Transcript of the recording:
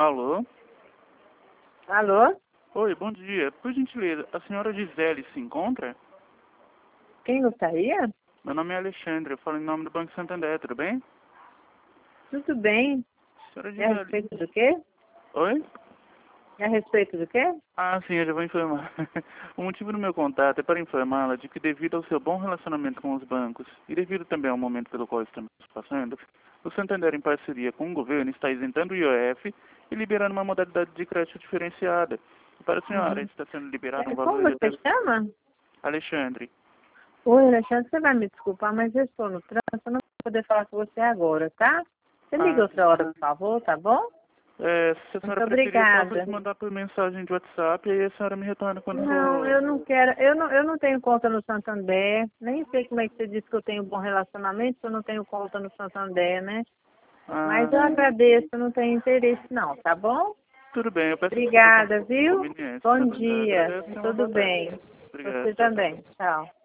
Alô? Alô? Oi, bom dia. Por gentileza, a senhora Gisele se encontra? Quem gostaria? Meu nome é Alexandre, eu falo em nome do Banco Santander, tudo bem? Tudo bem. Senhora É a Gisele. respeito do quê? Oi? É a respeito do quê? Ah, sim, eu já vou informar. O motivo do meu contato é para informá-la de que devido ao seu bom relacionamento com os bancos e devido também ao momento pelo qual estamos passando, o Santander, em parceria com o governo, está isentando o IOF e liberando uma modalidade de crédito diferenciada. E para a senhora, está sendo liberado um Como valor de você até... chama? Alexandre. Oi, Alexandre, você vai me desculpar, mas eu estou no trânsito, eu não vou poder falar com você agora, tá? Você liga Ah, outra hora, por favor, tá bom? se a senhora Muito preferir, eu posso obrigada. te mandar por mensagem de WhatsApp e aí a senhora me retorna quando Não, for... eu não quero, eu não tenho conta no Santander, nem sei como é que você disse que eu tenho bom relacionamento se eu não tenho conta no Santander, né? Ah, Mas eu agradeço, eu não tenho interesse não, tá bom? tudo bem, eu peço desculpa Obrigada, pela viu? inconveniência. Bom Eu dia, agradeço e uma tudo boa tarde. bem. Obrigado, Você tchau, tchau. também, tchau.